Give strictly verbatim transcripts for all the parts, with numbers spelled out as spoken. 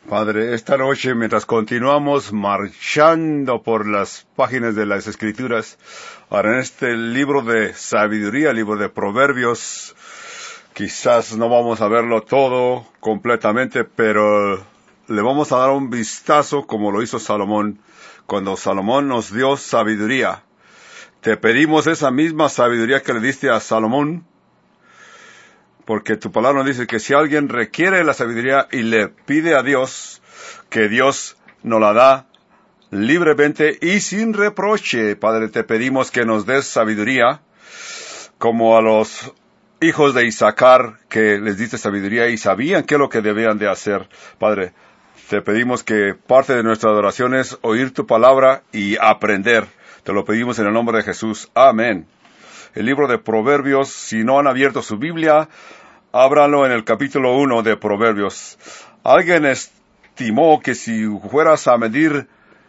Padre, esta noche, mientras continuamos marchando por las páginas de las Escrituras, ahora en este libro de sabiduría, libro de Proverbios, quizás no vamos a verlo todo completamente, pero le vamos a dar un vistazo como lo hizo Salomón, cuando Salomón nos dio sabiduría. Te pedimos esa misma sabiduría que le diste a Salomón, porque tu palabra nos dice que si alguien requiere la sabiduría y le pide a Dios, que Dios nos la da libremente y sin reproche. Padre, te pedimos que nos des sabiduría, como a los hijos de Isaacar, que les diste sabiduría y sabían qué es lo que debían de hacer. Padre, te pedimos que parte de nuestra adoración es oír tu palabra y aprender. Te lo pedimos en el nombre de Jesús. Amén. El libro de Proverbios, si no han abierto su Biblia, ábranlo en el capítulo uno de Proverbios. Alguien estimó que si fueras a medir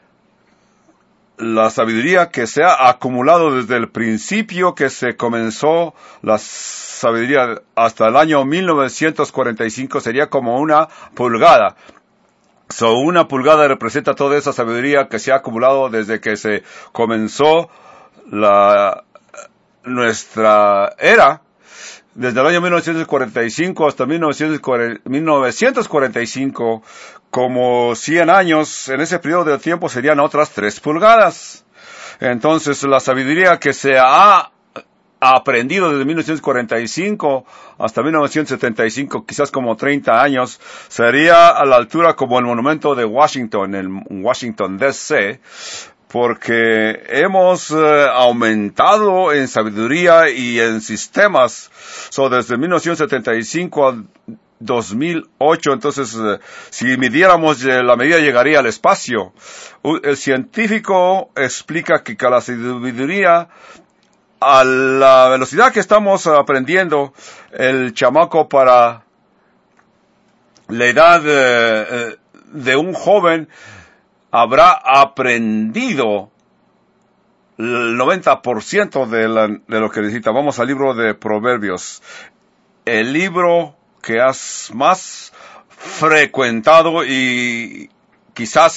la sabiduría que se ha acumulado desde el principio que se comenzó la sabiduría hasta el año mil novecientos cuarenta y cinco, sería como una pulgada. So, una pulgada representa toda esa sabiduría que se ha acumulado desde que se comenzó la nuestra era, desde el año mil novecientos cuarenta y cinco hasta mil novecientos cuarenta y cinco, como cien años. En ese periodo de tiempo serían otras tres pulgadas. Entonces, la sabiduría que se ha aprendido desde mil novecientos cuarenta y cinco hasta mil novecientos setenta y cinco, quizás como treinta años, sería a la altura como el monumento de Washington, en Washington D C, porque hemos eh, aumentado en sabiduría y en sistemas. So, desde mil novecientos setenta y cinco a dos mil ocho, entonces, eh, si midiéramos eh, la medida llegaría al espacio. Uh, el científico explica que, que la sabiduría, a la velocidad que estamos aprendiendo, el chamaco para la edad eh, de un joven habrá aprendido el noventa por ciento de, la, de lo que necesita. Vamos al libro de Proverbios, el libro que has más frecuentado y quizás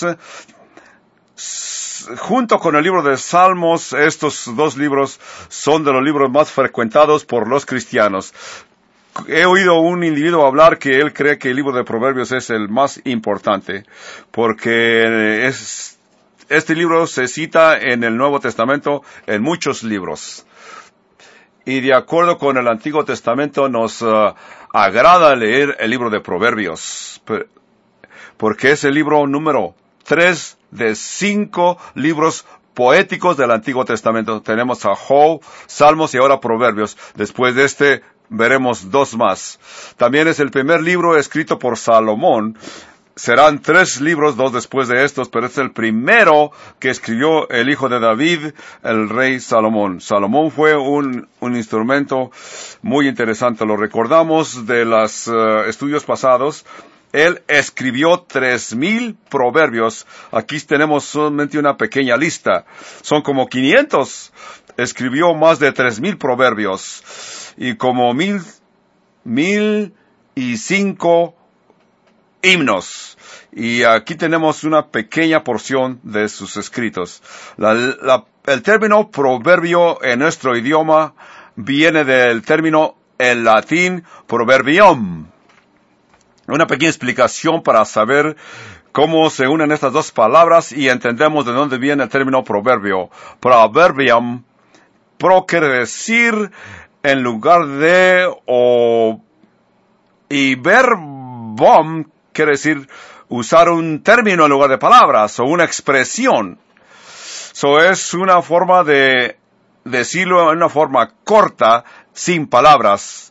junto con el libro de Salmos, estos dos libros son de los libros más frecuentados por los cristianos. He oído un individuo hablar que él cree que el libro de Proverbios es el más importante, porque es, este libro se cita en el Nuevo Testamento en muchos libros. Y de acuerdo con el Antiguo Testamento nos uh, agrada leer el libro de Proverbios, porque es el libro número tres de cinco libros poéticos del Antiguo Testamento. Tenemos a Job, Salmos y ahora Proverbios. Después de este veremos dos más. También es el primer libro escrito por Salomón. Serán tres libros, dos después de estos, pero es el primero que escribió el hijo de David, el rey Salomón. Salomón fue un, un instrumento muy interesante. Lo recordamos de los uh, estudios pasados. Él escribió tres mil proverbios. Aquí tenemos solamente una pequeña lista. Son como quinientos. Escribió más de tres mil proverbios. Y como mil, mil y cinco himnos. Y aquí tenemos una pequeña porción de sus escritos. La, la, el término proverbio en nuestro idioma viene del término en latín proverbium. Una pequeña explicación para saber cómo se unen estas dos palabras y entendemos de dónde viene el término proverbio. Proverbium, pro quiere decir en lugar de, o, y verbum quiere decir usar un término en lugar de palabras, o una expresión. So es una forma de decirlo en una forma corta, sin palabras.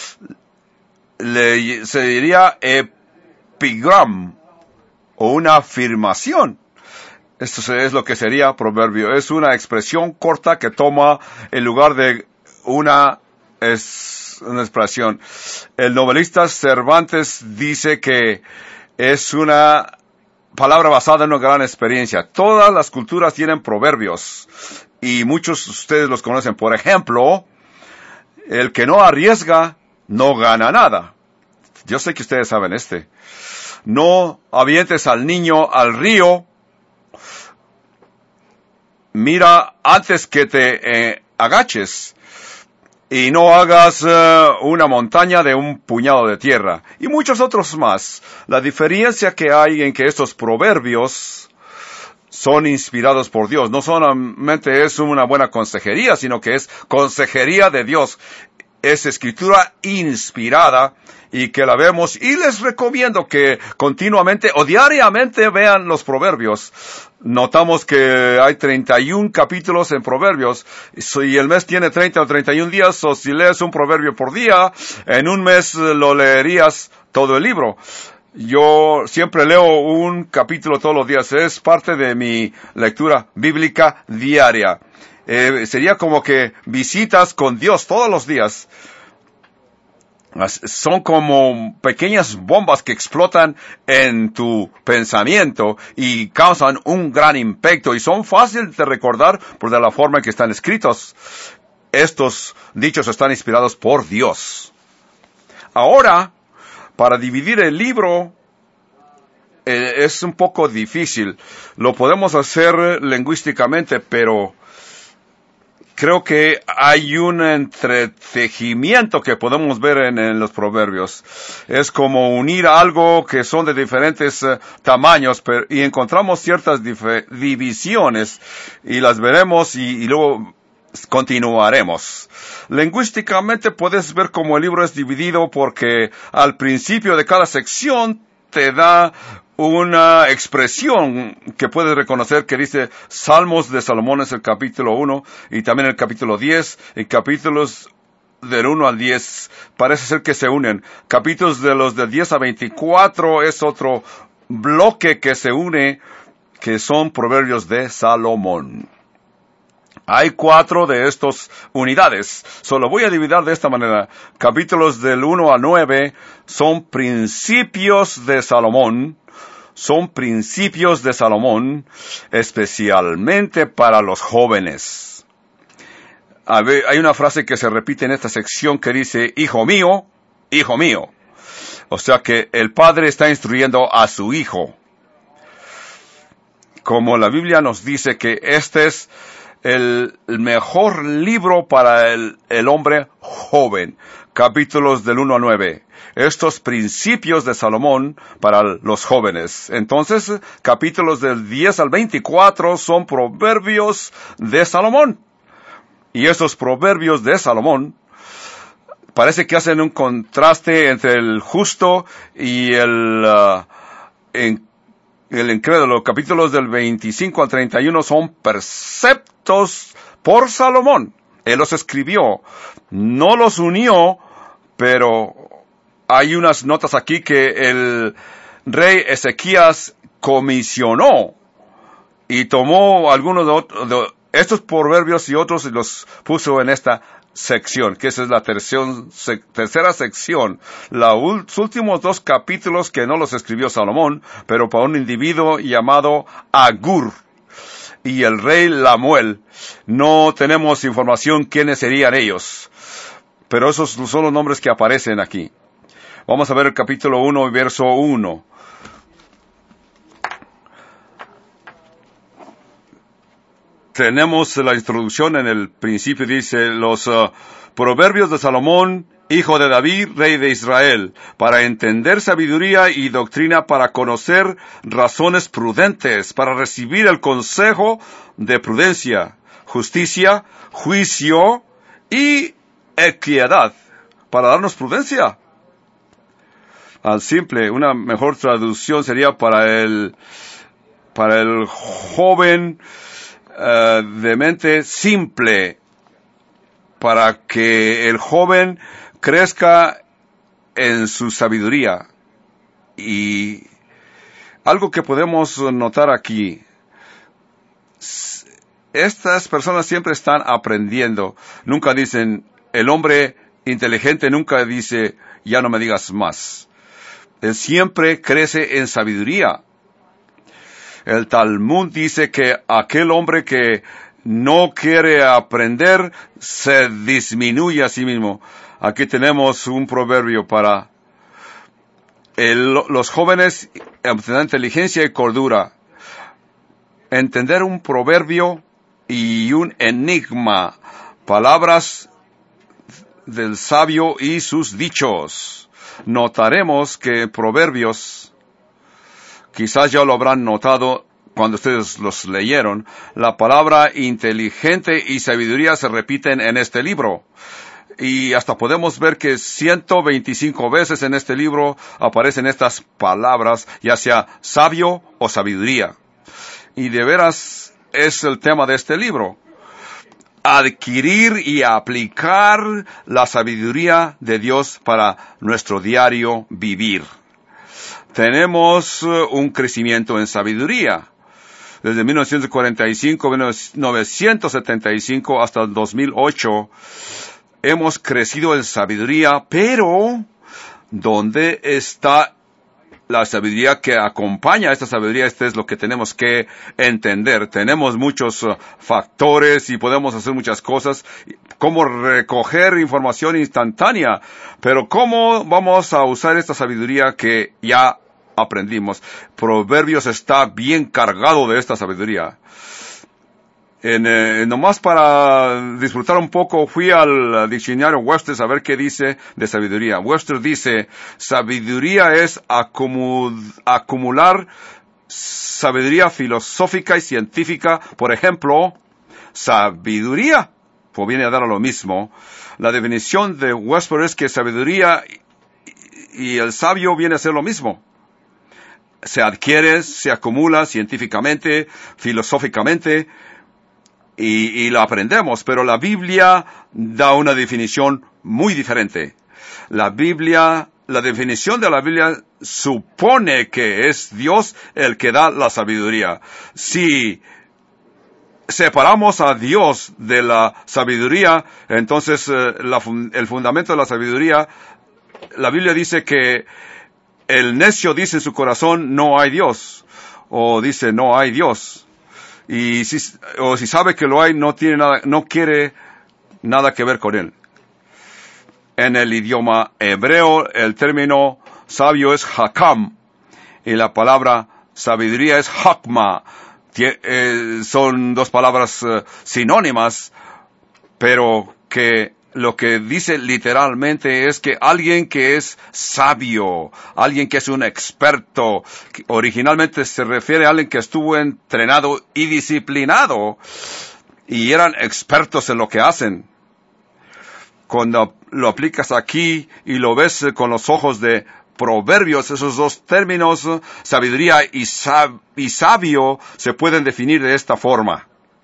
Le, se diría epigram, o una afirmación. Esto es lo que sería proverbio. Es una expresión corta que toma el lugar de una, es una expresión. El novelista Cervantes dice que es una palabra basada en una gran experiencia. Todas las culturas tienen proverbios y muchos de ustedes los conocen. Por ejemplo, el que no arriesga no gana nada. Yo sé que ustedes saben este. no avientes al niño al río. Mira antes que te eh, agaches. Y no hagas uh, una montaña de un puñado de tierra. Y muchos otros más. La diferencia que hay en que estos proverbios son inspirados por Dios. No solamente es una buena consejería, sino que es consejería de Dios. Es escritura inspirada y que la vemos. Y les recomiendo que continuamente o diariamente vean los proverbios. Notamos que hay treinta y un capítulos en proverbios. Y el mes tiene treinta o treinta y un días. O si lees un proverbio por día, en un mes lo leerías todo el libro. Yo siempre leo un capítulo todos los días. Es parte de mi lectura bíblica diaria. Eh, sería como que visitas con Dios todos los días. Son como pequeñas bombas que explotan en tu pensamiento y causan un gran impacto y son fáciles de recordar por de la forma en que están escritos. Estos dichos están inspirados por Dios. Ahora, para dividir el libro eh, es un poco difícil. Lo podemos hacer lingüísticamente, pero creo que hay un entretejimiento que podemos ver en, en los proverbios. Es como unir algo que son de diferentes uh, tamaños pero, y encontramos ciertas dif- divisiones y las veremos y, y luego continuaremos. Lingüísticamente puedes ver cómo el libro es dividido porque al principio de cada sección te da una expresión que puedes reconocer que dice Salmos de Salomón es el capítulo uno y también el capítulo diez y capítulos del uno al diez parece ser que se unen. Capítulos de los del diez a veinticuatro es otro bloque que se une que son proverbios de Salomón. Hay cuatro de estas unidades. Solo voy a dividir de esta manera. Capítulos del uno a nueve son principios de Salomón. Son principios de Salomón, especialmente para los jóvenes. A ver, hay una frase que se repite en esta sección que dice, hijo mío, hijo mío. O sea que el padre está instruyendo a su hijo. Como la Biblia nos dice que este es el mejor libro para el, el hombre joven. Capítulos del uno a nueve. Estos principios de Salomón para los jóvenes. Entonces, capítulos del diez al veinticuatro son proverbios de Salomón. Y estos proverbios de Salomón parece que hacen un contraste entre el justo y el, uh, en, el incrédulo. Capítulos del veinticinco al treinta y uno son preceptos por Salomón. Él los escribió, no los unió, pero hay unas notas aquí que el rey Ezequías comisionó y tomó algunos de, otros, de estos proverbios y otros y los puso en esta sección, que esa es la terción, se, tercera sección. Los últimos dos capítulos que no los escribió Salomón, pero para un individuo llamado Agur y el rey Lamuel. No tenemos información quiénes serían ellos, pero esos son los nombres que aparecen aquí. Vamos a ver el capítulo uno, verso uno. Tenemos la introducción en el principio, dice, los uh, proverbios de Salomón, hijo de David, rey de Israel, para entender sabiduría y doctrina, para conocer razones prudentes, para recibir el consejo de prudencia, justicia, juicio y equidad, para darnos prudencia. Al simple, una mejor traducción sería para el, para el joven uh, de mente simple, para que el joven crezca en su sabiduría. Y algo que podemos notar aquí, estas personas siempre están aprendiendo. Nunca dicen, el hombre inteligente nunca dice, ya no me digas más. Él siempre crece en sabiduría. El Talmud dice que aquel hombre que no quiere aprender se disminuye a sí mismo. Aquí tenemos un proverbio para el, los jóvenes obtendrán inteligencia y cordura. Entender un proverbio y un enigma, palabras del sabio y sus dichos. Notaremos que proverbios, quizás ya lo habrán notado cuando ustedes los leyeron, la palabra inteligente y sabiduría se repiten en este libro. Y hasta podemos ver que ciento veinticinco veces en este libro aparecen estas palabras, ya sea sabio o sabiduría. Y de veras es el tema de este libro. Adquirir y aplicar la sabiduría de Dios para nuestro diario vivir. Tenemos un crecimiento en sabiduría. Desde mil novecientos cuarenta y cinco, mil novecientos setenta y cinco hasta el dos mil ocho, hemos crecido en sabiduría, pero ¿dónde está la sabiduría que acompaña a esta sabiduría? Este es lo que tenemos que entender. Tenemos muchos uh, factores y podemos hacer muchas cosas, como recoger información instantánea, pero ¿cómo vamos a usar esta sabiduría que ya aprendimos? Proverbios está bien cargado de esta sabiduría. En, eh, nomás para disfrutar un poco, fui al diccionario Webster a ver qué dice de sabiduría. Webster dice, sabiduría es acumu- acumular sabiduría filosófica y científica. Por ejemplo, sabiduría, pues viene a dar a lo mismo. La definición de Webster es que sabiduría y, y el sabio viene a ser lo mismo. Se adquiere, se acumula científicamente, filosóficamente, Y, y lo aprendemos, pero la Biblia da una definición muy diferente. La Biblia, la definición de la Biblia supone que es Dios el que da la sabiduría. Si separamos a Dios de la sabiduría, entonces eh, la, el fundamento de la sabiduría, la Biblia dice que el necio dice en su corazón, no hay Dios, o dice, no hay Dios. Y si, o si sabe que lo hay, no tiene nada, no quiere nada que ver con él. En el idioma hebreo, el término sabio es hakam, y la palabra sabiduría es hakma. Tie, eh, son dos palabras eh, sinónimas, pero que lo que dice literalmente es que alguien que es sabio, alguien que es un experto, que originalmente se refiere a alguien que estuvo entrenado y disciplinado y eran expertos en lo que hacen. Cuando lo aplicas aquí y lo ves con los ojos de Proverbios, esos dos términos, sabiduría y, sab- y sabio, se pueden definir de esta forma.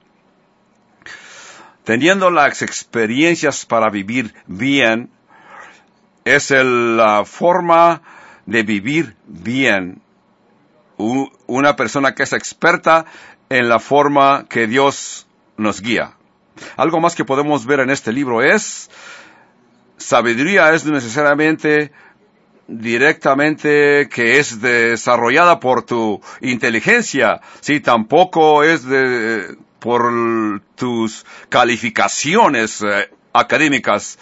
Teniendo las experiencias para vivir bien, es el, la forma de vivir bien. U, una persona que es experta en la forma que Dios nos guía. Algo más que podemos ver en este libro es, sabiduría es necesariamente, directamente, que es desarrollada por tu inteligencia. Sí, tampoco es de... por tus calificaciones eh, académicas,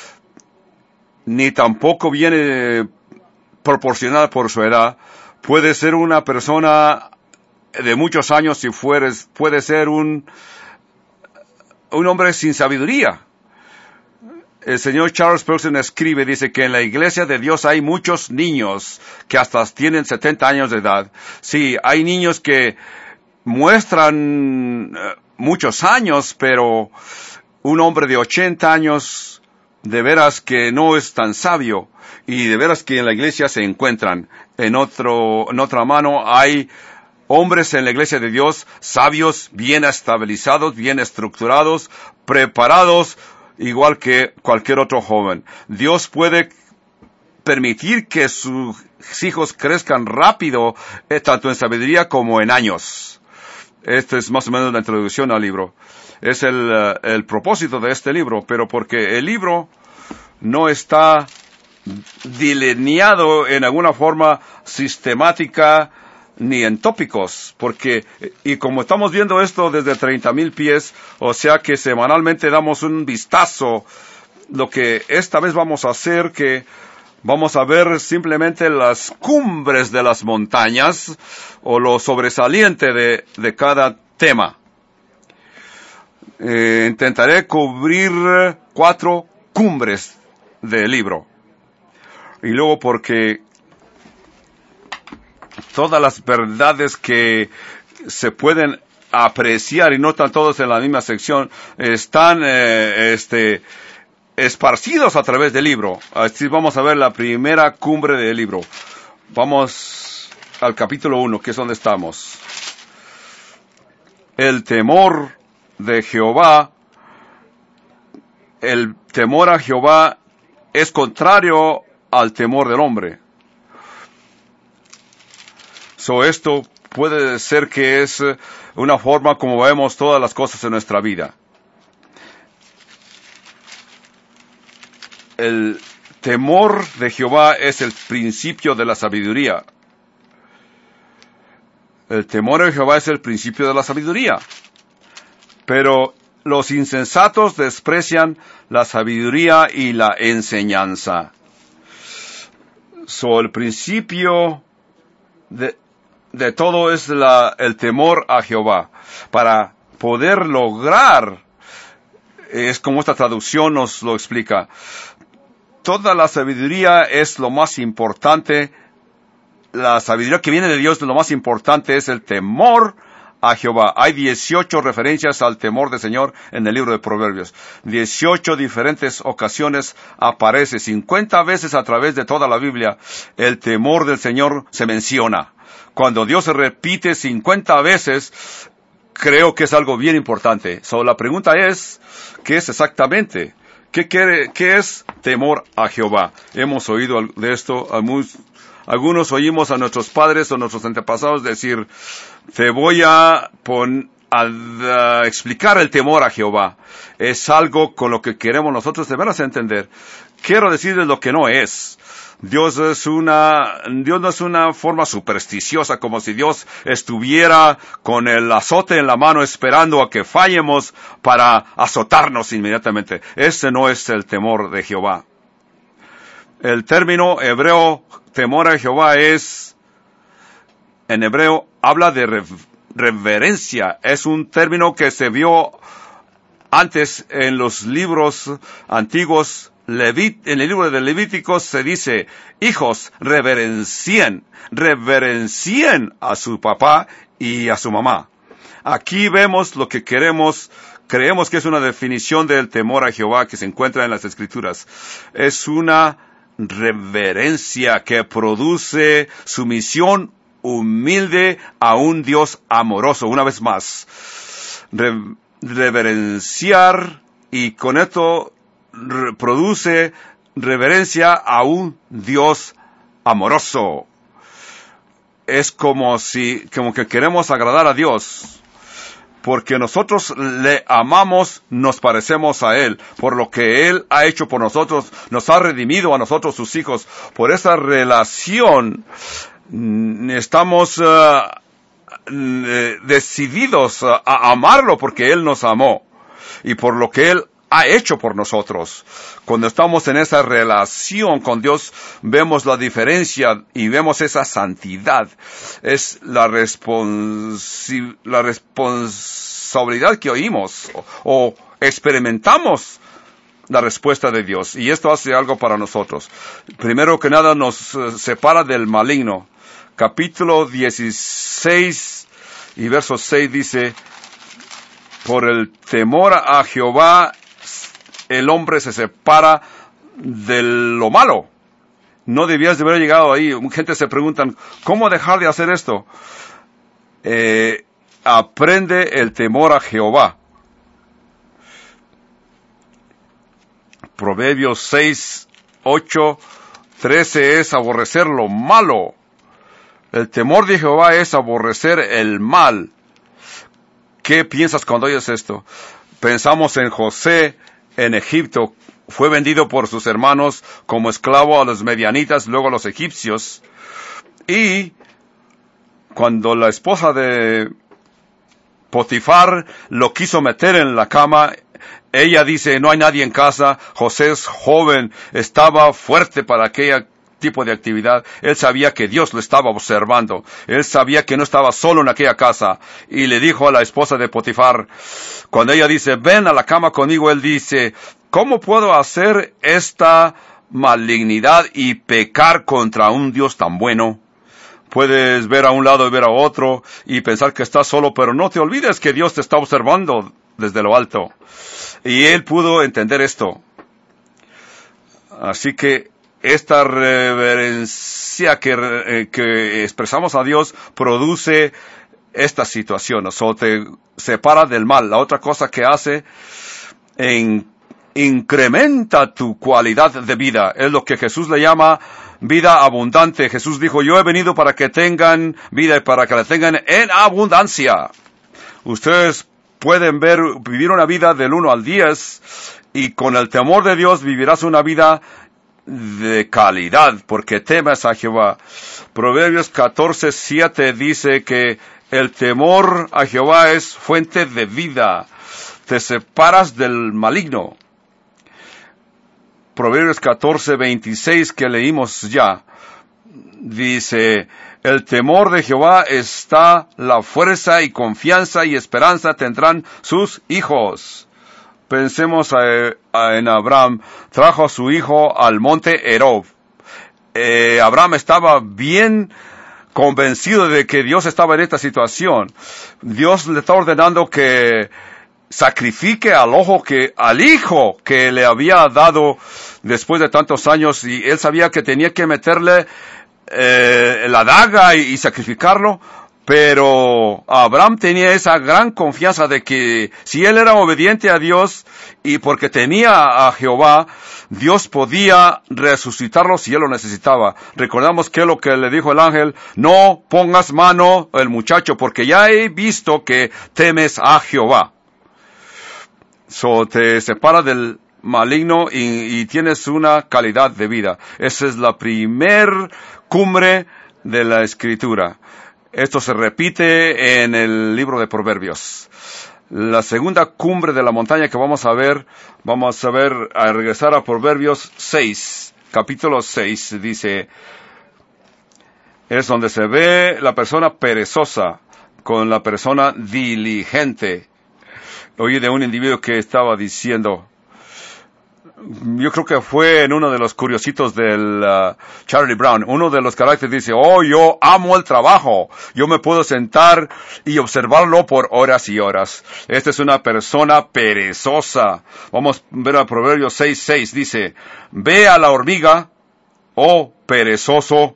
ni tampoco viene proporcionada por su edad. Puede ser una persona de muchos años si fueres, puede ser un, un hombre sin sabiduría. El señor Charles Spurgeon escribe, dice que en la iglesia de Dios hay muchos niños que hasta tienen setenta años de edad. Sí, hay niños que muestran uh, muchos años, pero un hombre de ochenta años, de veras que no es tan sabio, y de veras que en la iglesia se encuentran. En otro, en otra mano hay hombres en la iglesia de Dios, sabios, bien estabilizados, bien estructurados, preparados, igual que cualquier otro joven. Dios puede permitir que sus hijos crezcan rápido, eh, tanto en sabiduría como en años. Esta es más o menos la introducción al libro. Es el, uh, el propósito de este libro, pero porque el libro no está delineado en alguna forma sistemática ni en tópicos, porque, y como estamos viendo esto desde treinta mil pies, o sea que semanalmente damos un vistazo, lo que esta vez vamos a hacer, que Vamos a ver simplemente las cumbres de las montañas o lo sobresaliente de, de cada tema. Eh, intentaré cubrir cuatro cumbres del libro. Y luego porque todas las verdades que se pueden apreciar y no están todos en la misma sección, están eh, este, esparcidos a través del libro. Así vamos a ver la primera cumbre del libro. Vamos al capítulo uno, que es donde estamos. El temor de Jehová. El temor a Jehová es contrario al temor del hombre. So, esto puede ser que es una forma como vemos todas las cosas en nuestra vida. El temor de Jehová es el principio de la sabiduría. El temor de Jehová es el principio de la sabiduría. Pero los insensatos desprecian la sabiduría y la enseñanza. So, el principio de, de todo es la, el temor a Jehová. Para poder lograr, es como esta traducción nos lo explica, toda la sabiduría es lo más importante. La sabiduría que viene de Dios, lo más importante es el temor a Jehová. Hay dieciocho referencias al temor del Señor en el libro de Proverbios. dieciocho diferentes ocasiones aparece, cincuenta veces a través de toda la Biblia, el temor del Señor se menciona. Cuando Dios se repite cincuenta veces, creo que es algo bien importante. So, la pregunta es, ¿qué es exactamente? ¿Qué, quiere, ¿Qué es temor a Jehová? Hemos oído de esto, algunos oímos a nuestros padres o nuestros antepasados decir, te voy a, pon, a, a explicar el temor a Jehová. Es algo con lo que queremos nosotros de veras entender. Quiero decirles lo que no es. Dios es una, Dios no es una forma supersticiosa, como si Dios estuviera con el azote en la mano esperando a que fallemos para azotarnos inmediatamente. Ese no es el temor de Jehová. El término hebreo temor a Jehová es, en hebreo, habla de rev- reverencia. Es un término que se vio antes en los libros antiguos. Levit, en el libro de Levíticos se dice, hijos, reverencien, reverencien a su papá y a su mamá. Aquí vemos lo que queremos, creemos que es una definición del temor a Jehová que se encuentra en las Escrituras. Es una reverencia que produce sumisión humilde a un Dios amoroso. Una vez más, Re- reverenciar, y con esto re- produce reverencia a un Dios amoroso. Es como si, como que queremos agradar a Dios. Porque nosotros le amamos, nos parecemos a Él. Por lo que Él ha hecho por nosotros, nos ha redimido a nosotros, sus hijos. Por esa relación, estamos uh, decididos a, a amarlo porque Él nos amó. Y por lo que Él ha hecho por nosotros. Cuando estamos en esa relación con Dios, vemos la diferencia y vemos esa santidad. Es la, responsi- la responsabilidad que oímos o, o experimentamos la respuesta de Dios. Y esto hace algo para nosotros. Primero que nada nos uh, separa del maligno. Capítulo dieciséis y verso seis dice, por el temor a Jehová, el hombre se separa de lo malo. No debías de haber llegado ahí. Gente se preguntan, ¿cómo dejar de hacer esto? Eh, aprende el temor a Jehová. Proverbios seis, ocho, trece es aborrecer lo malo. El temor de Jehová es aborrecer el mal. ¿Qué piensas cuando oyes esto? Pensamos en José en Egipto. Fue vendido por sus hermanos como esclavo a los medianitas, luego a los egipcios. Y cuando la esposa de Potifar lo quiso meter en la cama, ella dice, no hay nadie en casa. José es joven, estaba fuerte para aquella tipo de actividad. Él sabía que Dios lo estaba observando. Él sabía que no estaba solo en aquella casa. Y le dijo a la esposa de Potifar, cuando ella dice, ven a la cama conmigo, él dice, ¿cómo puedo hacer esta malignidad y pecar contra un Dios tan bueno? Puedes ver a un lado y ver a otro y pensar que estás solo, pero no te olvides que Dios te está observando desde lo alto. Y él pudo entender esto. Así que esta reverencia que, eh, que expresamos a Dios produce esta situación. O sea, te separa del mal. La otra cosa que hace, en, incrementa tu cualidad de vida. Es lo que Jesús le llama vida abundante. Jesús dijo, yo he venido para que tengan vida y para que la tengan en abundancia. Ustedes pueden ver, vivir una vida del uno al diez y con el temor de Dios vivirás una vida de calidad porque temes a Jehová. Proverbios catorce siete dice que el temor a Jehová es fuente de vida. Te separas del maligno. Proverbios catorce veintiséis que leímos ya, dice, el temor de Jehová está la fuerza y confianza y esperanza tendrán sus hijos. Pensemos a, a, en Abraham, trajo a su hijo al monte Herob. Eh, Abraham estaba bien convencido de que Dios estaba en esta situación. Dios le está ordenando que sacrifique al ojo que, al hijo que le había dado después de tantos años, y él sabía que tenía que meterle eh, la daga y, y sacrificarlo, pero Abraham tenía esa gran confianza de que si él era obediente a Dios y porque temía a Jehová, Dios podía resucitarlo si él lo necesitaba. Recordamos que lo que le dijo el ángel, no pongas mano el muchacho, porque ya he visto que temes a Jehová. So, te separa del maligno y, y tienes una calidad de vida. Esa es la primer cumbre de la Escritura. Esto se repite en el libro de Proverbios. La segunda cumbre de la montaña que vamos a ver, vamos a ver, a regresar a Proverbios seis, capítulo seis, dice, es donde se ve la persona perezosa con la persona diligente. Oí de un individuo que estaba diciendo, yo creo que fue en uno de los curiositos del uh, Charlie Brown, uno de los caracteres dice, oh, yo amo el trabajo, yo me puedo sentar y observarlo por horas y horas. Esta es una persona perezosa. Vamos a ver a Proverbios seis seis, dice, ve a la hormiga, oh perezoso,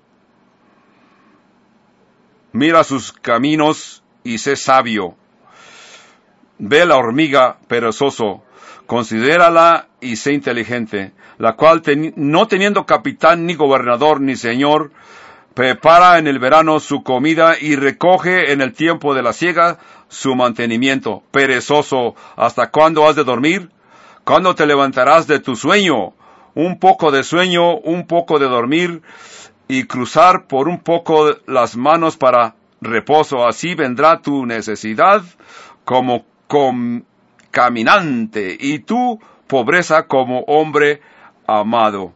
mira sus caminos y sé sabio. Ve la hormiga, perezoso, considérala y sé inteligente, la cual ten, no teniendo capitán, ni gobernador, ni señor, prepara en el verano su comida y recoge en el tiempo de la siega su mantenimiento. Perezoso, ¿hasta cuándo has de dormir? ¿Cuándo te levantarás de tu sueño? Un poco de sueño, un poco de dormir, y cruzar por un poco las manos para reposo. Así vendrá tu necesidad como con caminante, y tu pobreza como hombre amado.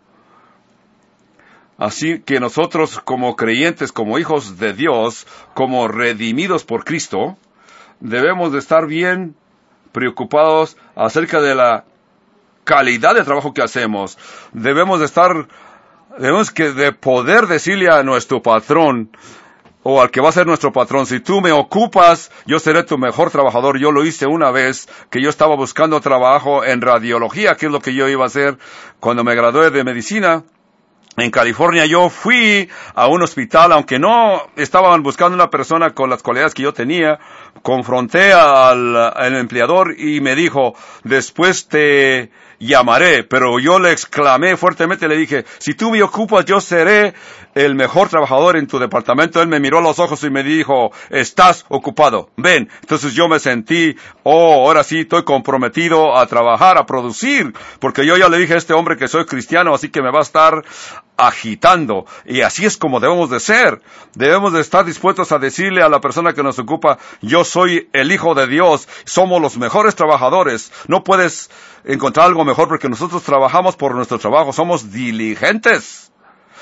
Así que nosotros como creyentes, como hijos de Dios, como redimidos por Cristo, debemos de estar bien preocupados acerca de la calidad de trabajo que hacemos. Debemos de estar, debemos que de poder decirle a nuestro patrón, o al que va a ser nuestro patrón, si tú me ocupas, yo seré tu mejor trabajador. Yo lo hice una vez, que yo estaba buscando trabajo en radiología, que es lo que yo iba a hacer cuando me gradué de medicina. En California yo fui a un hospital, aunque no estaban buscando una persona con las cualidades que yo tenía. Confronté al, al empleador y me dijo, después te llamaré, pero yo le exclamé fuertemente, le dije, si tú me ocupas, yo seré el mejor trabajador en tu departamento. Él me miró a los ojos y me dijo, estás ocupado, ven. Entonces yo me sentí, oh, ahora sí estoy comprometido a trabajar, a producir, porque yo ya le dije a este hombre que soy cristiano, así que me va a estar agitando. Y así es como debemos de ser. Debemos de estar dispuestos a decirle a la persona que nos ocupa, yo soy el Hijo de Dios, somos los mejores trabajadores. No puedes encontrar algo mejor porque nosotros trabajamos por nuestro trabajo, somos diligentes.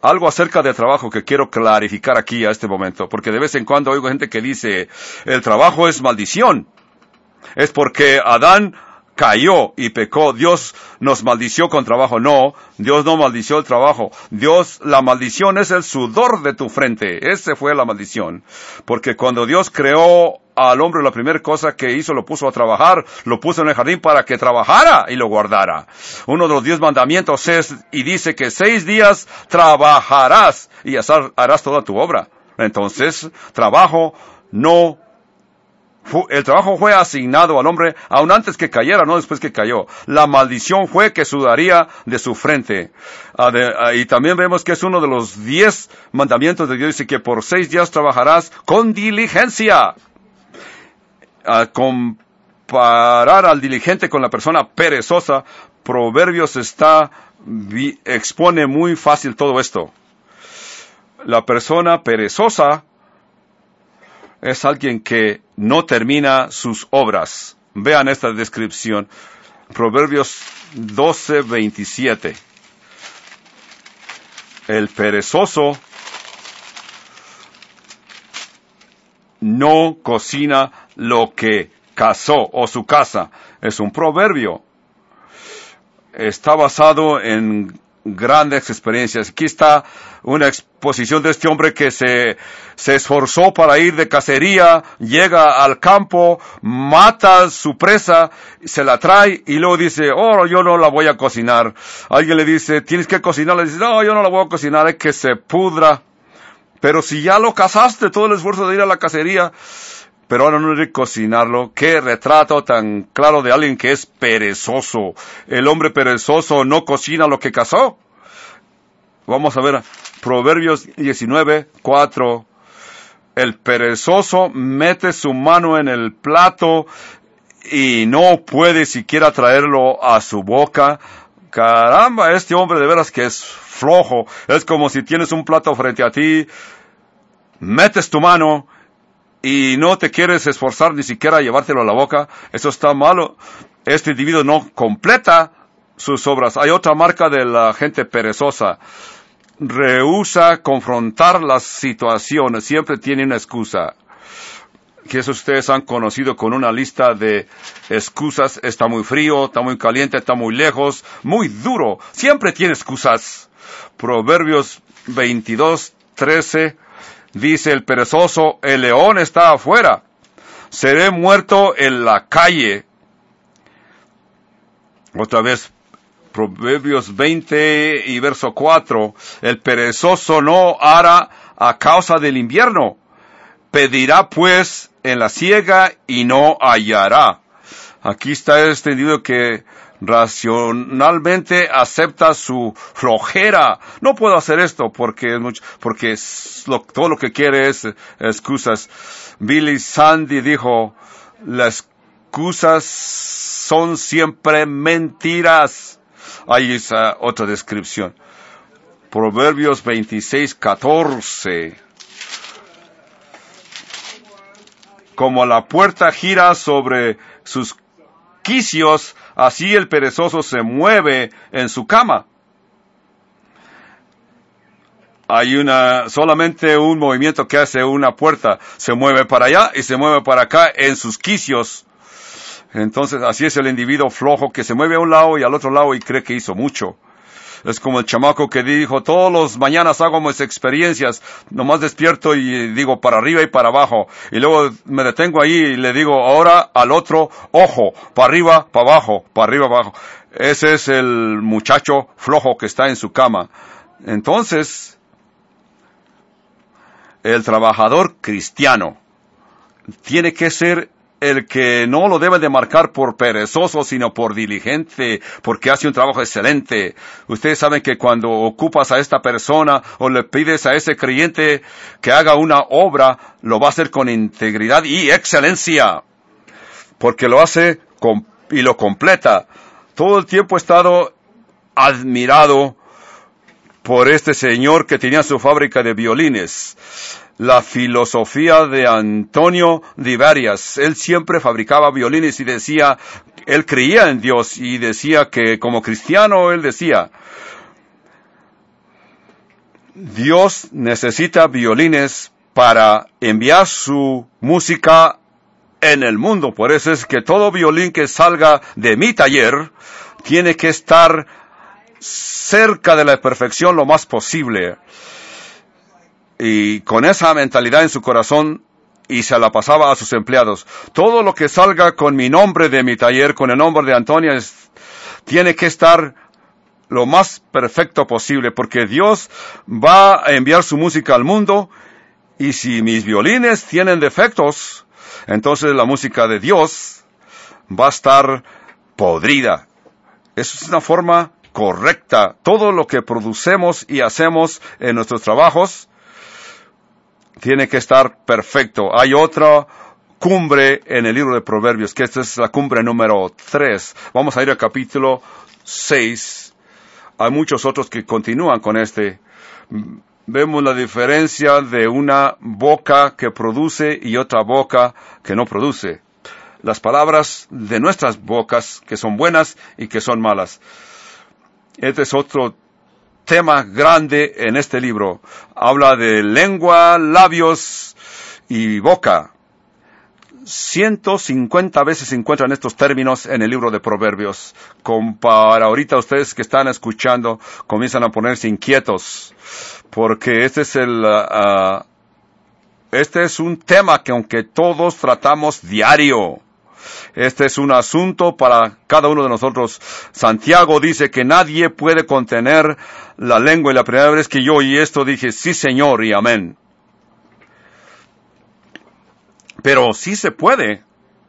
Algo acerca de trabajo que quiero clarificar aquí a este momento, porque de vez en cuando oigo gente que dice, el trabajo es maldición. Es porque Adán cayó y pecó. Dios nos maldició con trabajo. No, Dios no maldició el trabajo. Dios, la maldición es el sudor de tu frente. Esa fue la maldición. Porque cuando Dios creó al hombre, la primera cosa que hizo, lo puso a trabajar, lo puso en el jardín para que trabajara y lo guardara. Uno de los diez mandamientos es, y dice que seis días trabajarás y harás toda tu obra. Entonces, trabajo no El trabajo fue asignado al hombre aún antes que cayera, no después que cayó. La maldición fue que sudaría de su frente. Uh, de, uh, y también vemos que es uno de los diez mandamientos de Dios. Dice que por seis días trabajarás con diligencia. Uh, comparar al diligente con la persona perezosa, Proverbios está, vi, expone muy fácil todo esto. La persona perezosa es alguien que no termina sus obras. Vean esta descripción. Proverbios doce veintisiete. El perezoso no cocina lo que cazó o su casa. Es un proverbio. Está basado en grandes experiencias. Aquí está una exposición de este hombre que se, se esforzó para ir de cacería, llega al campo, mata su presa, se la trae y luego dice, oh, yo no la voy a cocinar. Alguien le dice, tienes que cocinarla. Le dice, no, yo no la voy a cocinar, es que se pudra. Pero si ya lo cazaste, todo el esfuerzo de ir a la cacería, pero ahora no hay que cocinarlo. Qué retrato tan claro de alguien que es perezoso. El hombre perezoso no cocina lo que cazó. Vamos a ver, Proverbios diecinueve cuatro. El perezoso mete su mano en el plato y no puede siquiera traerlo a su boca. Caramba, este hombre de veras que es flojo. Es como si tienes un plato frente a ti, metes tu mano y no te quieres esforzar ni siquiera a llevártelo a la boca. Eso está malo. Este individuo no completa sus obras. Hay otra marca de la gente perezosa. Rehúsa confrontar las situaciones. Siempre tiene una excusa. Que eso ustedes han conocido con una lista de excusas. Está muy frío, está muy caliente, está muy lejos, muy duro. Siempre tiene excusas. Proverbios veintidós trece. Dice el perezoso, el león está afuera, seré muerto en la calle. Otra vez, Proverbios veinte y verso cuatro, el perezoso no hará a causa del invierno, pedirá pues en la siega y no hallará. Aquí está este individuo que racionalmente acepta su flojera. No puedo hacer esto porque es mucho, porque es lo, todo lo que quiere es excusas. Billy Sandy dijo, las excusas son siempre mentiras. Ahí está otra descripción. Proverbios veintiséis catorce. Como la puerta gira sobre sus quicios, así el perezoso se mueve en su cama. Hay una, solamente un movimiento que hace una puerta. Se mueve para allá y se mueve para acá en sus quicios. Entonces, así es el individuo flojo que se mueve a un lado y al otro lado y cree que hizo mucho. Es como el chamaco que dijo, todos los mañanas hago mis experiencias, nomás despierto y digo para arriba y para abajo. Y luego me detengo ahí y le digo, ahora al otro, ojo, para arriba, para abajo, para arriba, para abajo. Ese es el muchacho flojo que está en su cama. Entonces, el trabajador cristiano tiene que ser el que no lo debe de marcar por perezoso, sino por diligente, porque hace un trabajo excelente. Ustedes saben que cuando ocupas a esta persona o le pides a ese creyente que haga una obra, lo va a hacer con integridad y excelencia, porque lo hace con, y lo completa. Todo el tiempo he estado admirado por este señor que tenía su fábrica de violines. La filosofía de Antonio de Varias. Él siempre fabricaba violines y decía, él creía en Dios y decía que como cristiano él decía, Dios necesita violines para enviar su música en el mundo. Por eso es que todo violín que salga de mi taller tiene que estar cerca de la perfección lo más posible. Y con esa mentalidad en su corazón, y se la pasaba a sus empleados. Todo lo que salga con mi nombre de mi taller, con el nombre de Antonio, es, tiene que estar lo más perfecto posible, porque Dios va a enviar su música al mundo, y si mis violines tienen defectos, entonces la música de Dios va a estar podrida. Eso es una forma correcta. Todo lo que producemos y hacemos en nuestros trabajos tiene que estar perfecto. Hay otra cumbre en el libro de Proverbios, que esta es la cumbre número tres. Vamos a ir al capítulo seis. Hay muchos otros que continúan con este. Vemos la diferencia de una boca que produce y otra boca que no produce. Las palabras de nuestras bocas, que son buenas y que son malas. Este es otro tema grande en este libro. Habla de lengua, labios y boca. ciento cincuenta veces se encuentran estos términos en el libro de Proverbios. Como para ahorita ustedes que están escuchando comienzan a ponerse inquietos, porque este es el uh, este es un tema que aunque todos tratamos diario, este es un asunto para cada uno de nosotros. Santiago dice que nadie puede contener la lengua, y la primera vez que yo oí esto dije, sí Señor y amén. Pero sí se puede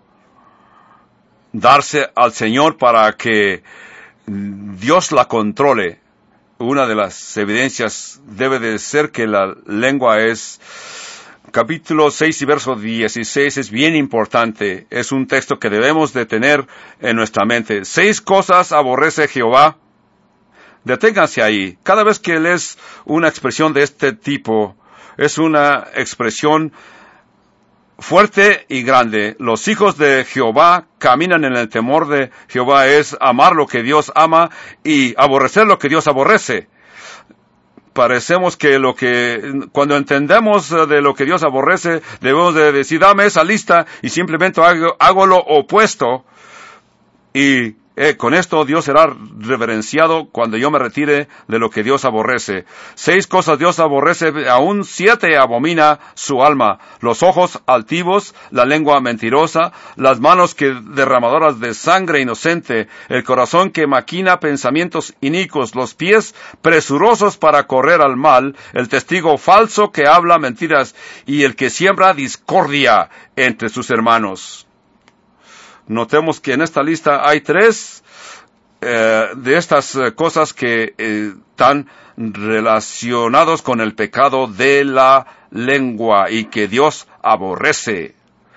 darse al Señor para que Dios la controle. Una de las evidencias debe de ser que la lengua es... Capítulo seis y verso dieciséis es bien importante. Es un texto que debemos de tener en nuestra mente. Seis cosas aborrece Jehová. Deténganse ahí. Cada vez que lees una expresión de este tipo, es una expresión fuerte y grande. Los hijos de Jehová caminan en el temor de Jehová. Es amar lo que Dios ama y aborrecer lo que Dios aborrece. Parecemos que lo que, cuando entendemos de lo que Dios aborrece, debemos de decir, dame esa lista, y simplemente hago, hago lo opuesto, y eh, con esto Dios será reverenciado cuando yo me retire de lo que Dios aborrece. Seis cosas Dios aborrece, aún siete abomina su alma: los ojos altivos, la lengua mentirosa, las manos que derramadoras de sangre inocente, el corazón que maquina pensamientos inicuos, los pies presurosos para correr al mal, el testigo falso que habla mentiras, y el que siembra discordia entre sus hermanos. Notemos que en esta lista hay tres eh, de estas eh, cosas que eh, están relacionados con el pecado de la lengua y que Dios aborrece.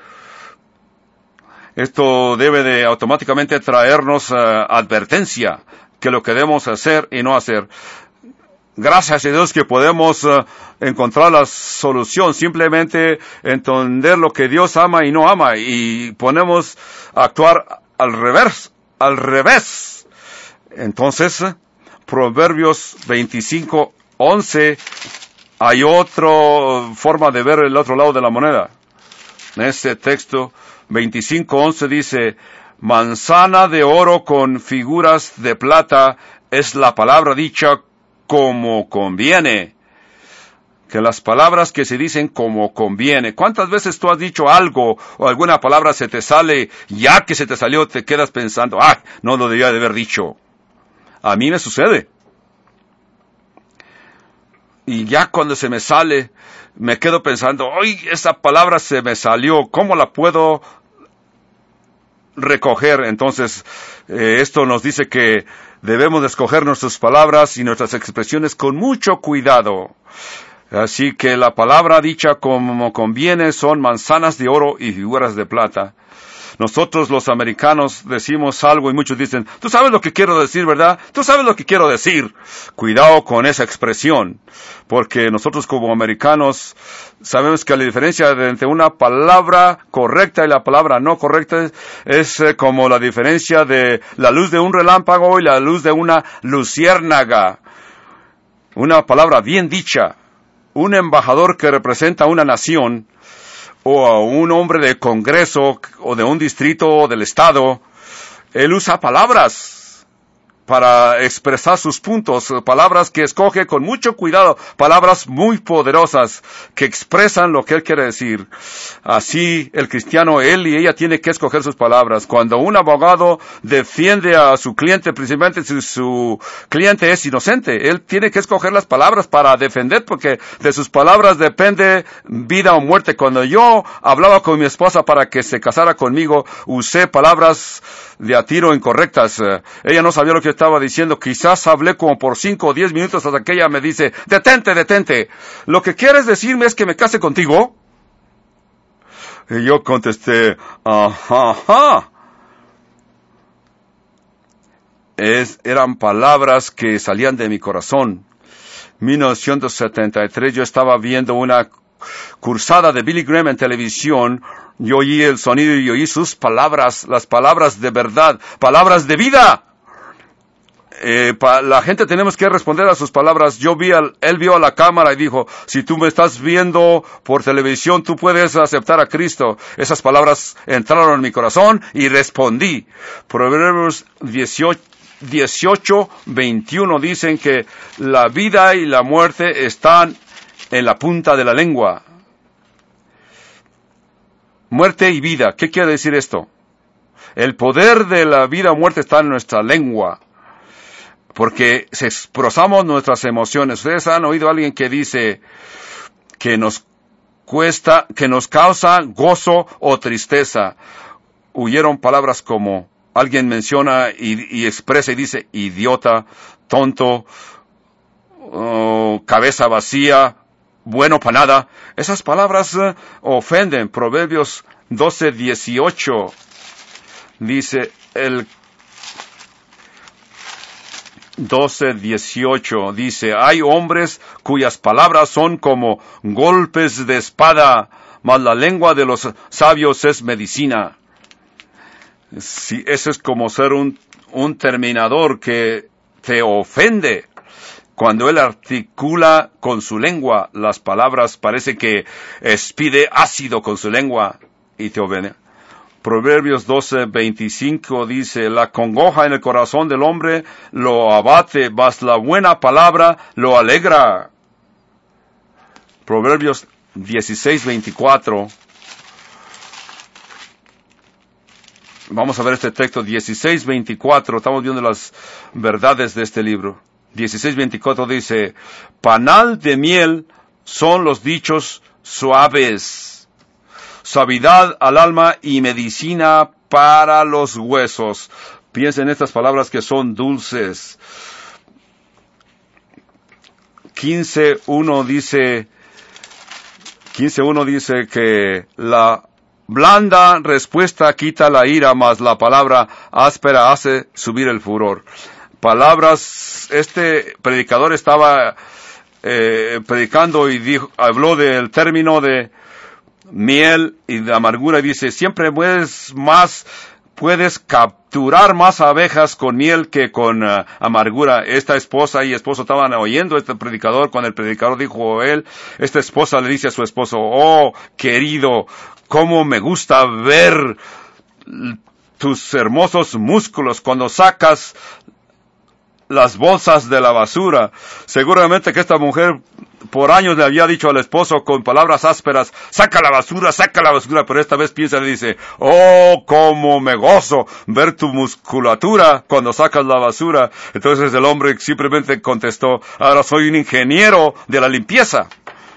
Esto debe de automáticamente traernos uh, advertencia que lo que debemos hacer y no hacer. Gracias a Dios que podemos uh, encontrar la solución, simplemente entender lo que Dios ama y no ama, y ponemos a actuar al revés, al revés. Entonces, Proverbios veinticinco once, hay otra forma de ver el otro lado de la moneda. En este texto, veinticinco once dice, manzana de oro con figuras de plata es la palabra dicha como conviene. Que las palabras que se dicen como conviene. ¿Cuántas veces tú has dicho algo o alguna palabra se te sale, ya que se te salió te quedas pensando, ah, no lo debía de haber dicho? A mí me sucede. Y ya cuando se me sale, me quedo pensando, ¡ay, esa palabra se me salió! ¿Cómo la puedo recoger? Entonces, eh, esto nos dice que debemos de escoger nuestras palabras y nuestras expresiones con mucho cuidado. Así que la palabra dicha como conviene son manzanas de oro y figuras de plata. Nosotros los americanos decimos algo y muchos dicen, tú sabes lo que quiero decir, ¿verdad? Tú sabes lo que quiero decir. Cuidado con esa expresión, porque nosotros como americanos sabemos que la diferencia entre una palabra correcta y la palabra no correcta es eh, como la diferencia de la luz de un relámpago y la luz de una luciérnaga. una palabra bien dicha, un embajador que representa a una nación, o a un hombre de congreso, o de un distrito, o del estado, él usa palabras para expresar sus puntos, palabras que escoge con mucho cuidado, palabras muy poderosas que expresan lo que él quiere decir. Así el cristiano, él y ella tiene que escoger sus palabras. Cuando un abogado defiende a su cliente, principalmente si su cliente es inocente, él tiene que escoger las palabras para defender, porque de sus palabras depende vida o muerte. Cuando yo hablaba con mi esposa para que se casara conmigo, usé palabras de a tiro incorrectas. Uh, ella no sabía lo que estaba diciendo. Quizás hablé como por cinco o diez minutos hasta que ella me dice, detente, detente. ¿Lo que quieres decirme es que me case contigo? Y yo contesté, ajá, ajá. Es, eran palabras que salían de mi corazón. mil novecientos setenta y tres yo estaba viendo una cursada de Billy Graham en televisión. Yo oí el sonido y oí sus palabras, las palabras de verdad, palabras de vida. Eh, pa, la gente tenemos que responder a sus palabras. Yo vi, al, él vio a la cámara y dijo, si tú me estás viendo por televisión, tú puedes aceptar a Cristo. Esas palabras entraron en mi corazón y respondí. Proverbios dieciocho, veintiuno dicen que la vida y la muerte están en la punta de la lengua. Muerte y vida. ¿Qué quiere decir esto? El poder de la vida o muerte está en nuestra lengua, porque expresamos nuestras emociones. Ustedes han oído a alguien que dice que nos cuesta, que nos causa gozo o tristeza. Huyeron palabras como, alguien menciona y, y expresa y dice, idiota, tonto, uh, cabeza vacía, bueno para nada. Esas palabras uh, ofenden. Proverbios doce dieciocho dice el doce dieciocho dice, hay hombres cuyas palabras son como golpes de espada, mas la lengua de los sabios es medicina. Sí, eso es como ser un, un terminador que te ofende. Cuando él articula con su lengua las palabras, parece que expide ácido con su lengua y te ofende. Proverbios doce veinticinco dice, la congoja en el corazón del hombre lo abate, mas la buena palabra lo alegra. Proverbios dieciséis veinticuatro. Vamos a ver este texto, dieciséis veinticuatro, estamos viendo las verdades de este libro. dieciséis veinticuatro dice, panal de miel son los dichos suaves, suavidad al alma y medicina para los huesos. Piensen en estas palabras que son dulces. quince uno dice, quince uno dice que la blanda respuesta quita la ira, mas la palabra áspera hace subir el furor. Palabras, este predicador estaba eh, predicando y dijo, habló del término de miel y de amargura, y dice, siempre puedes más, puedes capturar más abejas con miel que con uh, amargura. Esta esposa y esposo estaban oyendo a este predicador. Cuando el predicador dijo él, esta esposa le dice a su esposo, oh, querido, cómo me gusta ver tus hermosos músculos cuando sacas las bolsas de la basura. Seguramente que esta mujer por años le había dicho al esposo con palabras ásperas, saca la basura, saca la basura, pero esta vez piensa y le dice, oh, cómo me gozo ver tu musculatura cuando sacas la basura. Entonces el hombre simplemente contestó, ahora soy un ingeniero de la limpieza.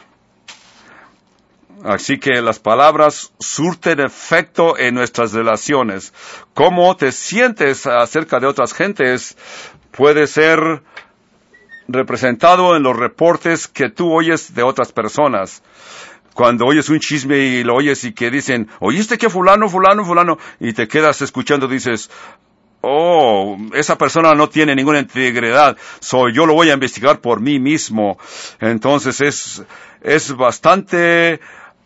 Así que las palabras surten efecto en nuestras relaciones. Cómo te sientes acerca de otras gentes puede ser representado en los reportes que tú oyes de otras personas. Cuando oyes un chisme y lo oyes y que dicen, ¿oíste que fulano, fulano, fulano? Y te quedas escuchando, dices, oh, esa persona no tiene ninguna integridad. So, yo lo voy a investigar por mí mismo. Entonces es, es bastante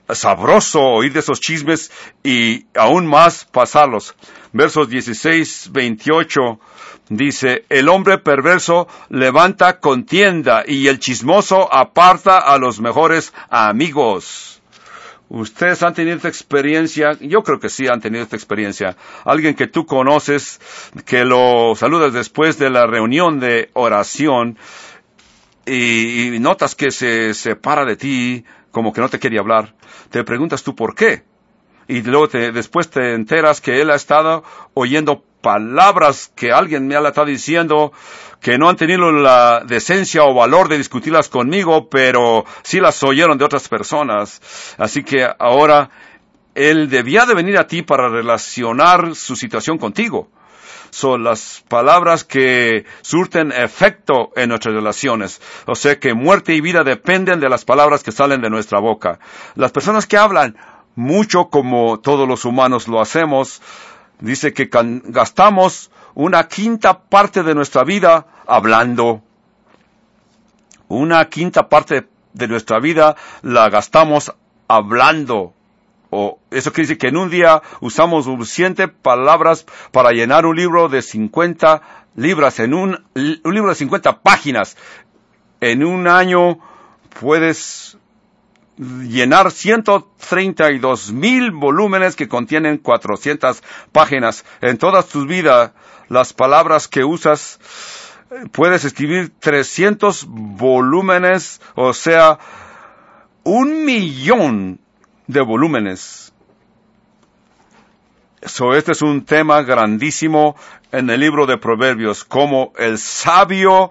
sabroso oír de esos chismes y aún más pasarlos. Versos dieciséis, veintiocho dice, el hombre perverso levanta contienda y el chismoso aparta a los mejores amigos. ¿Ustedes han tenido esta experiencia? Yo creo que sí han tenido esta experiencia. Alguien que tú conoces, que lo saludas después de la reunión de oración y, y notas que se separa de ti, como que no te quiere hablar. Te preguntas tú por qué. Y luego te, después te enteras que él ha estado oyendo palabras que alguien me ha estado diciendo que no han tenido la decencia o valor de discutirlas conmigo, pero sí las oyeron de otras personas. Así que ahora él debía de venir a ti para relacionar su situación contigo. Son las palabras que surten efecto en nuestras relaciones. O sea que muerte y vida dependen de las palabras que salen de nuestra boca. Las personas que hablan mucho, como todos los humanos lo hacemos, dice que gastamos una quinta parte de nuestra vida hablando. Una quinta parte de nuestra vida la gastamos hablando. O eso quiere decir que en un día usamos suficientes palabras para llenar un libro de cincuenta libras, en un, un libro de cincuenta páginas. En un año puedes llenar ciento treinta y dos mil volúmenes que contienen cuatrocientas páginas. En toda tu vida, las palabras que usas, puedes escribir trescientos volúmenes, o sea, un millón de volúmenes. So, este es un tema grandísimo en el libro de Proverbios, como el sabio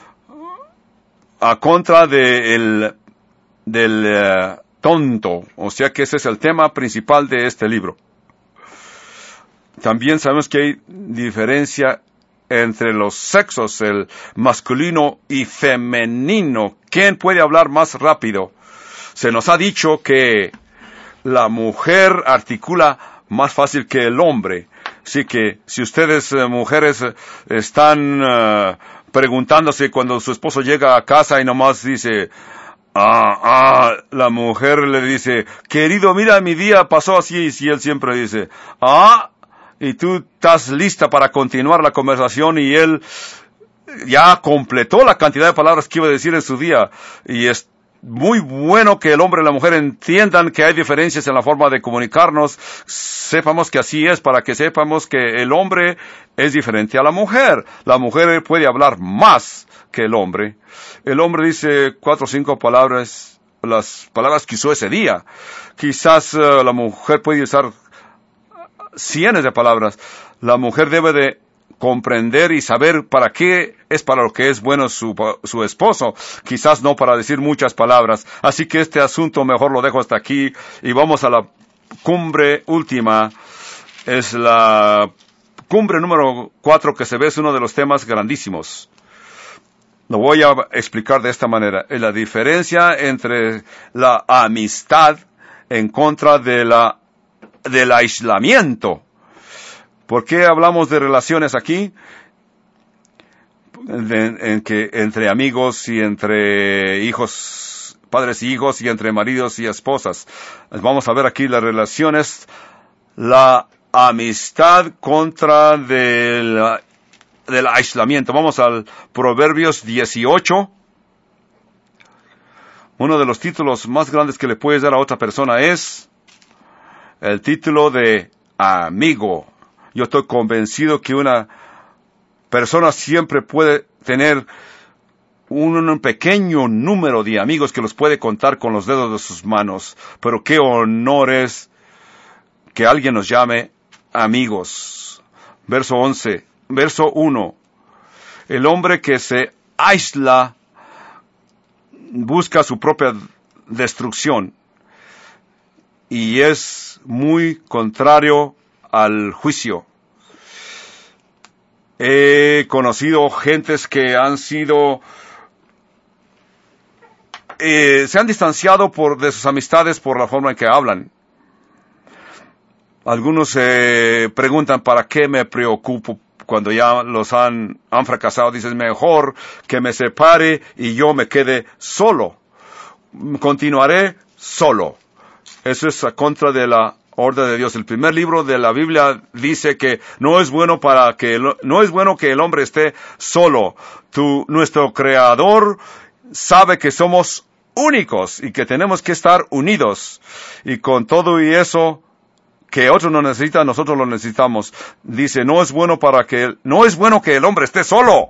a contra de el, del uh, tonto. O sea que ese es el tema principal de este libro. También sabemos que hay diferencia entre los sexos, el masculino y femenino. ¿Quién puede hablar más rápido? Se nos ha dicho que la mujer articula más fácil que el hombre. Así que si ustedes, eh, mujeres, eh, están uh, preguntándose cuando su esposo llega a casa y nomás dice, ah, ah, la mujer le dice, querido, mira, mi día pasó así, y él siempre dice, ah, y tú estás lista para continuar la conversación y él ya completó la cantidad de palabras que iba a decir en su día. Y es muy bueno que el hombre y la mujer entiendan que hay diferencias en la forma de comunicarnos. Sepamos que así es, para que sepamos que el hombre es diferente a la mujer. La mujer puede hablar más que el hombre. El hombre dice cuatro o cinco palabras, las palabras que usó ese día. Quizás uh, la mujer puede usar cientos de palabras. La mujer debe de comprender y saber para qué es para lo que es bueno su, su esposo, quizás no para decir muchas palabras. Así que este asunto mejor lo dejo hasta aquí y vamos a la cumbre última. Es la cumbre número cuatro, que se ve es uno de los temas grandísimos. Lo voy a explicar de esta manera. Es la diferencia entre la amistad en contra de la, del aislamiento. ¿Por qué hablamos de relaciones aquí? En, en que entre amigos y entre hijos, padres y hijos, y entre maridos y esposas. Vamos a ver aquí las relaciones, la amistad contra del, del aislamiento. Vamos al Proverbios dieciocho. Uno de los títulos más grandes que le puedes dar a otra persona es el título de amigo. Yo estoy convencido que una persona siempre puede tener un, un pequeño número de amigos que los puede contar con los dedos de sus manos. Pero qué honor es que alguien nos llame amigos. Verso once, verso uno. El hombre que se aísla busca su propia destrucción y es muy contrario al juicio. He conocido gentes que han sido, eh, se han distanciado por, de sus amistades por la forma en que hablan. Algunos se eh, preguntan, ¿para qué me preocupo cuando ya los han, han fracasado? Dicen, mejor que me separe y yo me quede solo. Continuaré solo. Eso es a contra de la orden de Dios. El primer libro de la Biblia dice que no es bueno para que, no es bueno que el hombre esté solo. Tu, nuestro Creador sabe que somos únicos y que tenemos que estar unidos. Y con todo y eso, que otros no necesitan, nosotros lo necesitamos. Dice, no es bueno para que, no es bueno que el hombre esté solo.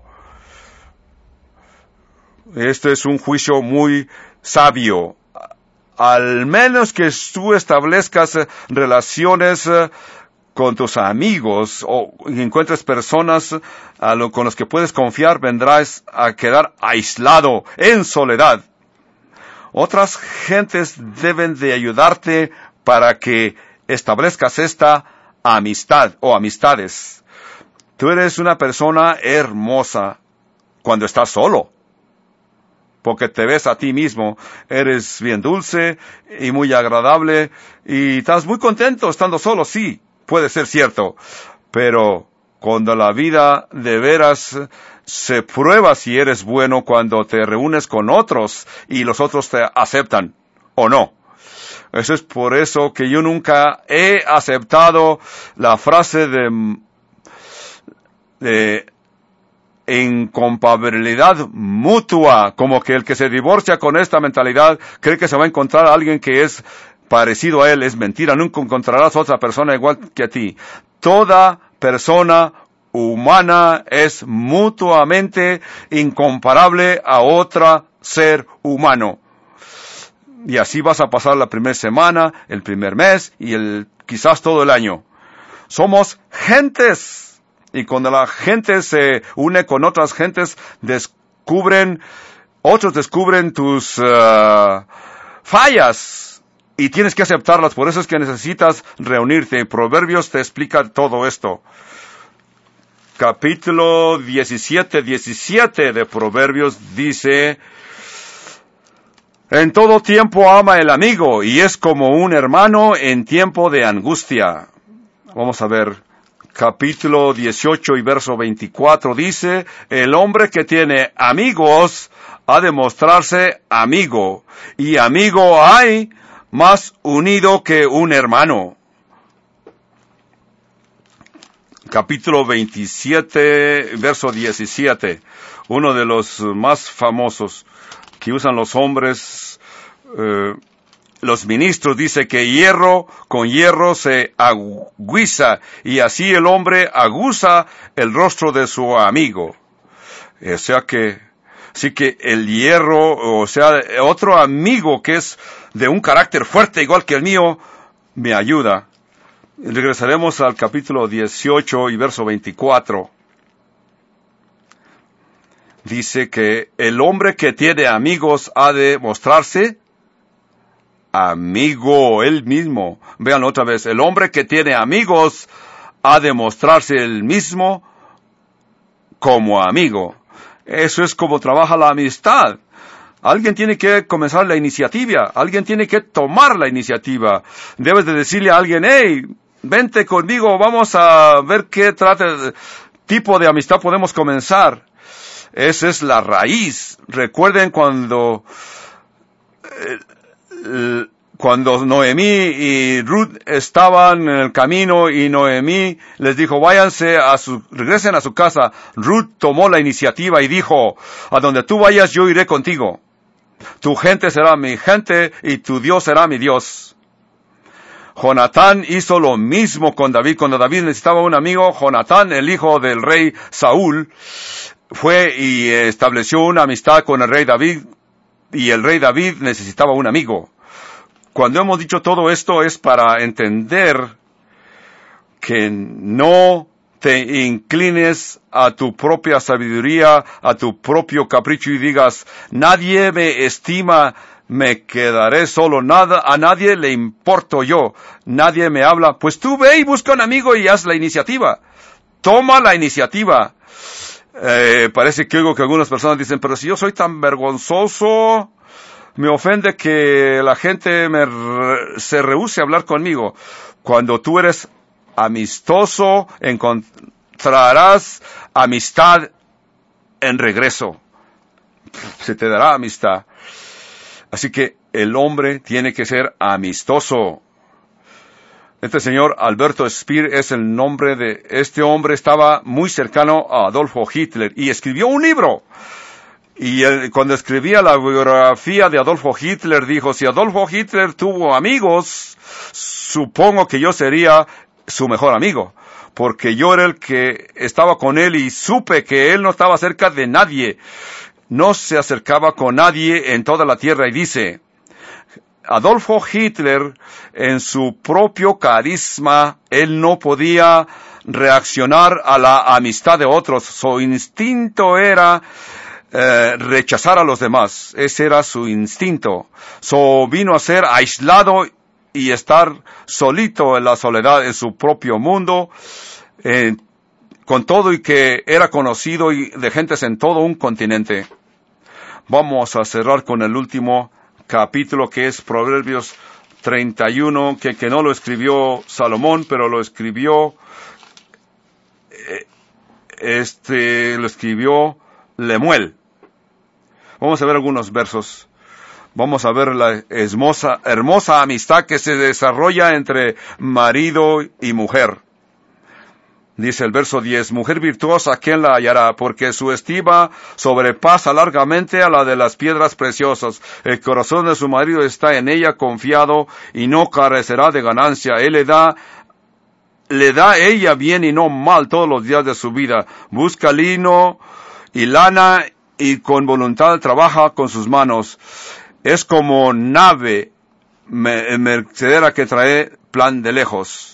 Este es un juicio muy sabio. Al menos que tú establezcas relaciones con tus amigos o encuentres personas a lo, con las que puedes confiar, vendrás a quedar aislado, en soledad. Otras gentes deben de ayudarte para que establezcas esta amistad o amistades. Tú eres una persona hermosa cuando estás solo, porque te ves a ti mismo. Eres bien dulce y muy agradable y estás muy contento estando solo. Sí, puede ser cierto, pero cuando la vida de veras se prueba si eres bueno cuando te reúnes con otros y los otros te aceptan o no. Eso es por eso que yo nunca he aceptado la frase de, de incompatibilidad mutua, como que el que se divorcia con esta mentalidad cree que se va a encontrar a alguien que es parecido a él. Es mentira, nunca encontrarás otra persona igual que a ti. Toda persona humana es mutuamente incomparable a otro ser humano. Y así vas a pasar la primera semana, el primer mes y el quizás todo el año. Somos gentes. Y cuando la gente se une con otras gentes, descubren, otros descubren tus uh, fallas. Y tienes que aceptarlas. Por eso es que necesitas reunirte. Proverbios te explica todo esto. Capítulo diecisiete, diecisiete de Proverbios dice: en todo tiempo ama el amigo, y es como un hermano en tiempo de angustia. Vamos a ver, capítulo dieciocho y verso veinticuatro dice: el hombre que tiene amigos ha de mostrarse amigo, y amigo hay más unido que un hermano. Capítulo veintisiete, verso diecisiete, uno de los más famosos que usan los hombres, eh, los ministros, dice que hierro con hierro se aguiza, y así el hombre aguza el rostro de su amigo. O sea que, sí que el hierro, o sea, otro amigo que es de un carácter fuerte igual que el mío, me ayuda. Regresaremos al capítulo dieciocho y verso veinticuatro. Dice que el hombre que tiene amigos ha de mostrarse amigo él mismo. Vean otra vez, el hombre que tiene amigos ha de mostrarse él mismo como amigo. Eso es como trabaja la amistad. Alguien tiene que comenzar la iniciativa, alguien tiene que tomar la iniciativa. Debes de decirle a alguien: hey, vente conmigo, vamos a ver qué trata, tipo de amistad podemos comenzar. Esa es la raíz. Recuerden cuando, eh, cuando Noemí y Ruth estaban en el camino y Noemí les dijo: váyanse a su, regresen a su casa. Ruth tomó la iniciativa y dijo: a donde tú vayas yo iré contigo. Tu gente será mi gente y tu Dios será mi Dios. Jonatán hizo lo mismo con David. Cuando David necesitaba un amigo, Jonatán, el hijo del rey Saúl, fue y estableció una amistad con el rey David, y el rey David necesitaba un amigo. Cuando hemos dicho todo esto es para entender que no te inclines a tu propia sabiduría, a tu propio capricho y digas: nadie me estima, me quedaré solo, nada, a nadie le importo yo, nadie me habla. Pues tú ve y busca un amigo y haz la iniciativa. Toma la iniciativa. Eh, parece que oigo que algunas personas dicen: pero si yo soy tan vergonzoso, me ofende que la gente me re, se rehúse a hablar conmigo. Cuando tú eres amistoso, encontrarás amistad en regreso. Se te dará amistad. Así que el hombre tiene que ser amistoso. Este señor Alberto Speer es el nombre de este hombre. Estaba muy cercano a Adolfo Hitler y escribió un libro. Y él, cuando escribía la biografía de Adolfo Hitler, dijo, si Adolfo Hitler tuvo amigos, supongo que yo sería su mejor amigo, porque yo era el que estaba con él y supe que él no estaba cerca de nadie. No se acercaba con nadie en toda la tierra. Y dice, Adolfo Hitler, en su propio carisma, él no podía reaccionar a la amistad de otros. Su instinto era eh, rechazar a los demás. Ese era su instinto. So vino a ser aislado y estar solito en la soledad, en su propio mundo, eh, con todo y que era conocido y de gentes en todo un continente. Vamos a cerrar con el último capítulo, que es Proverbios treinta y uno, que, que no lo escribió Salomón, pero lo escribió, eh, este, lo escribió Lemuel. Vamos a ver algunos versos. Vamos a ver la hermosa, hermosa amistad que se desarrolla entre marido y mujer. Dice el verso diez, mujer virtuosa, ¿quién la hallará? Porque su estima sobrepasa largamente a la de las piedras preciosas. El corazón de su marido está en ella confiado y no carecerá de ganancia. Él le da, le da ella bien y no mal todos los días de su vida. Busca lino y lana y con voluntad trabaja con sus manos. Es como nave mercedera que trae plan de lejos.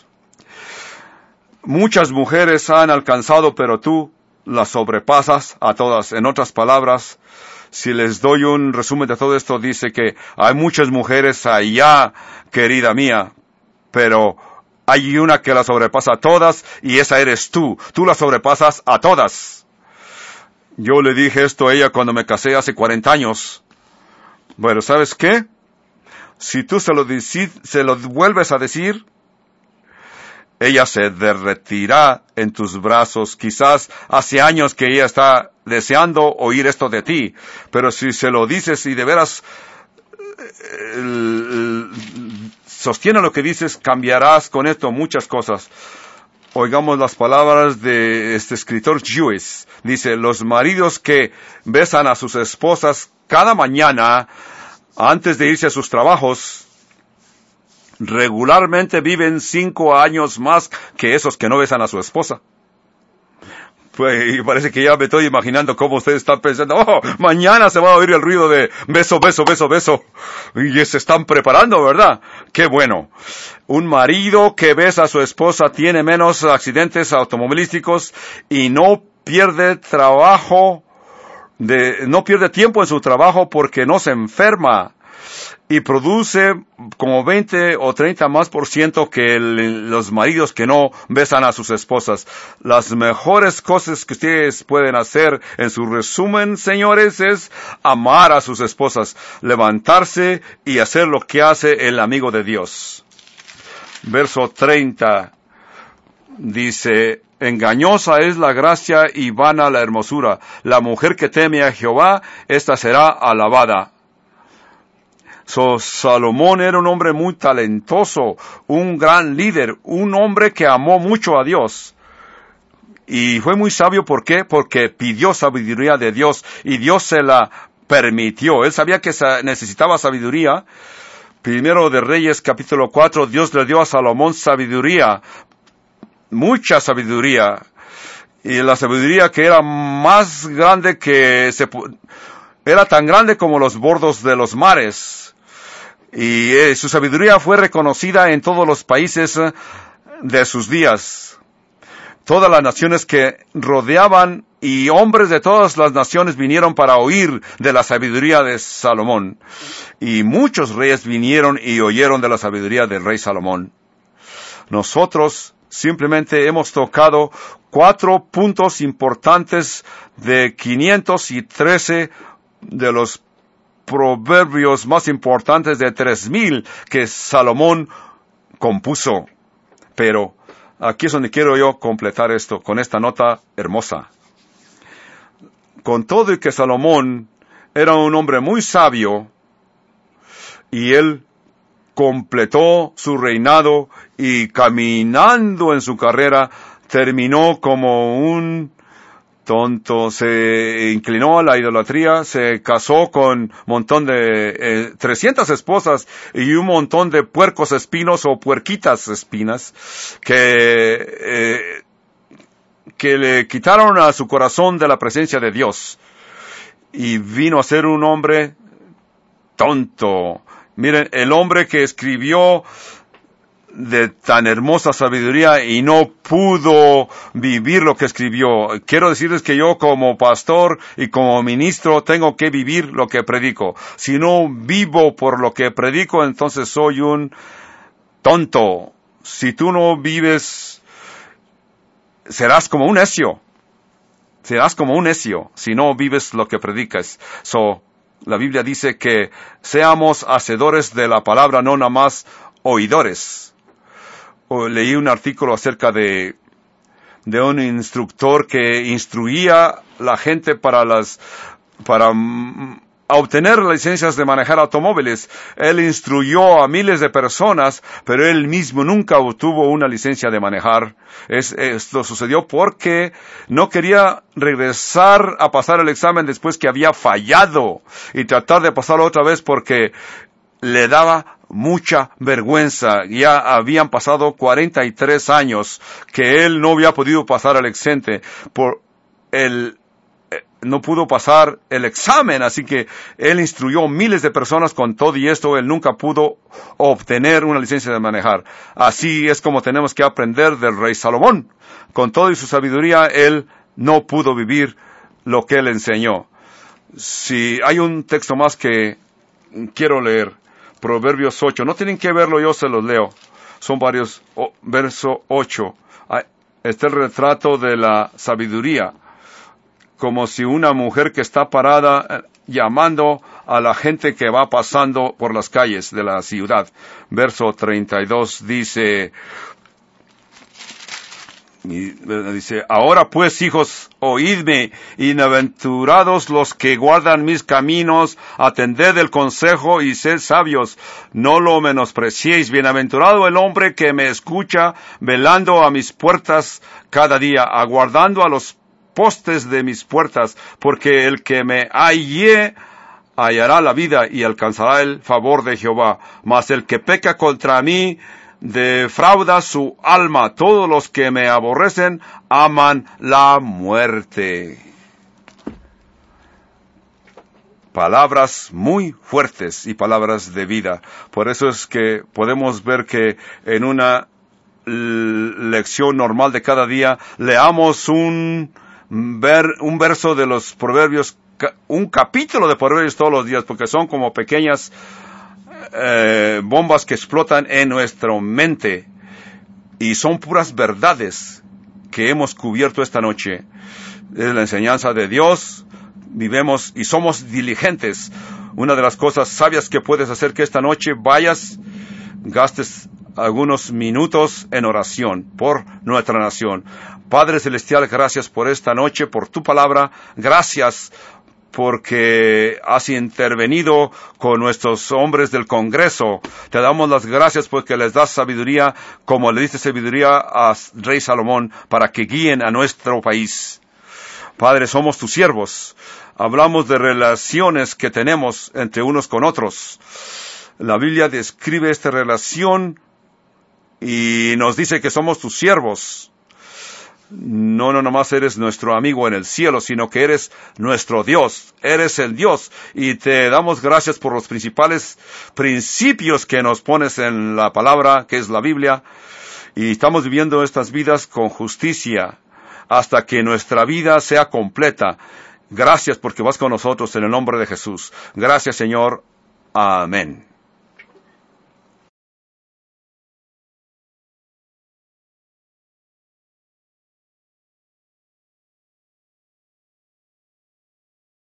Muchas mujeres han alcanzado, pero tú las sobrepasas a todas. En otras palabras, si les doy un resumen de todo esto, dice que hay muchas mujeres allá, querida mía, pero hay una que la sobrepasa a todas y esa eres tú. Tú la sobrepasas a todas. Yo le dije esto a ella cuando me casé hace cuarenta años. Bueno, ¿sabes qué? Si tú se lo, se lo vuelves a decir, ella se derretirá en tus brazos. Quizás hace años que ella está deseando oír esto de ti, pero si se lo dices y de veras eh, sostiene lo que dices, cambiarás con esto muchas cosas. Oigamos las palabras de este escritor Jewish. Dice, los maridos que besan a sus esposas cada mañana antes de irse a sus trabajos, regularmente viven cinco años más que esos que no besan a su esposa. Pues parece que ya me estoy imaginando cómo ustedes están pensando, oh, mañana se va a oír el ruido de beso, beso, beso, beso. Y se están preparando, ¿verdad? Qué bueno. Un marido que besa a su esposa tiene menos accidentes automovilísticos y no pierde trabajo, de, no pierde tiempo en su trabajo porque no se enferma. Y produce como veinte o treinta más por ciento que el, los maridos que no besan a sus esposas. Las mejores cosas que ustedes pueden hacer, en su resumen, señores, es amar a sus esposas, levantarse y hacer lo que hace el amigo de Dios. Verso treinta dice, engañosa es la gracia y vana la hermosura. La mujer que teme a Jehová, esta será alabada. So, Salomón era un hombre muy talentoso, un gran líder, un hombre que amó mucho a Dios. Y fue muy sabio, ¿por qué? Porque pidió sabiduría de Dios y Dios se la permitió. Él sabía que necesitaba sabiduría. Primero de Reyes, capítulo cuatro, Dios le dio a Salomón sabiduría, mucha sabiduría. Y la sabiduría que era más grande que se... era tan grande como los bordos de los mares. Y eh, su sabiduría fue reconocida en todos los países de sus días. Todas las naciones que rodeaban y hombres de todas las naciones vinieron para oír de la sabiduría de Salomón. Y muchos reyes vinieron y oyeron de la sabiduría del rey Salomón. Nosotros simplemente hemos tocado cuatro puntos importantes de quinientos trece de los proverbios más importantes de tres mil que Salomón compuso. Pero aquí es donde quiero yo completar esto, con esta nota hermosa. Con todo y que Salomón era un hombre muy sabio, y él completó su reinado y caminando en su carrera terminó como un tonto. Se inclinó a la idolatría, se casó con un montón de eh, trescientas esposas y un montón de puercos espinos o puerquitas espinas que eh, que le quitaron a su corazón de la presencia de Dios y vino a ser un hombre tonto. Miren, el hombre que escribió de tan hermosa sabiduría y no pudo vivir lo que escribió. Quiero decirles que yo como pastor y como ministro tengo que vivir lo que predico. Si no vivo por lo que predico, entonces soy un tonto. Si tú no vives, serás como un necio. Serás como un necio si no vives lo que predicas. So, la Biblia dice que seamos hacedores de la palabra, no nada más oidores. O leí un artículo acerca de, de un instructor que instruía la gente para las, para mm, obtener licencias de manejar automóviles. Él instruyó a miles de personas, pero él mismo nunca obtuvo una licencia de manejar. Es, esto sucedió porque no quería regresar a pasar el examen después que había fallado y tratar de pasarlo otra vez porque le daba mucha vergüenza. Ya habían pasado cuarenta y tres años que él no había podido pasar el exente por el no pudo pasar el examen, así que él instruyó miles de personas con todo y esto, él nunca pudo obtener una licencia de manejar. Así es como tenemos que aprender del rey Salomón. Con toda su sabiduría, él no pudo vivir lo que él enseñó. Si hay un texto más que quiero leer, Proverbios ocho, no tienen que verlo, yo se los leo. Son varios, oh, verso ocho. Está el retrato de la sabiduría, como si una mujer que está parada llamando a la gente que va pasando por las calles de la ciudad. Verso treinta y dos dice, y dice, ahora pues, hijos, oídme, bienaventurados los que guardan mis caminos, atended el consejo y sed sabios, no lo menospreciéis. Bienaventurado el hombre que me escucha, velando a mis puertas cada día, aguardando a los postes de mis puertas, porque el que me halle hallará la vida y alcanzará el favor de Jehová. Mas el que peca contra mí defrauda su alma. Todos los que me aborrecen aman la muerte. Palabras muy fuertes y palabras de vida. Por eso es que podemos ver que en una lección normal de cada día leamos un ver un verso de los proverbios, un capítulo de proverbios todos los días, porque son como pequeñas eh, bombas que explotan en nuestra mente y son puras verdades que hemos cubierto esta noche. Es la enseñanza de Dios, vivemos y somos diligentes. Una de las cosas sabias que puedes hacer que esta noche vayas, gastes algunos minutos en oración por nuestra nación. Padre Celestial, gracias por esta noche, por tu palabra. Gracias porque has intervenido con nuestros hombres del Congreso. Te damos las gracias porque les das sabiduría, como le diste sabiduría a Rey Salomón, para que guíen a nuestro país. Padre, somos tus siervos. Hablamos de relaciones que tenemos entre unos con otros. La Biblia describe esta relación y nos dice que somos tus siervos. No, no, nomás eres nuestro amigo en el cielo, sino que eres nuestro Dios. Eres el Dios. Y te damos gracias por los principales principios que nos pones en la palabra, que es la Biblia. Y estamos viviendo estas vidas con justicia hasta que nuestra vida sea completa. Gracias porque vas con nosotros en el nombre de Jesús. Gracias, Señor. Amén.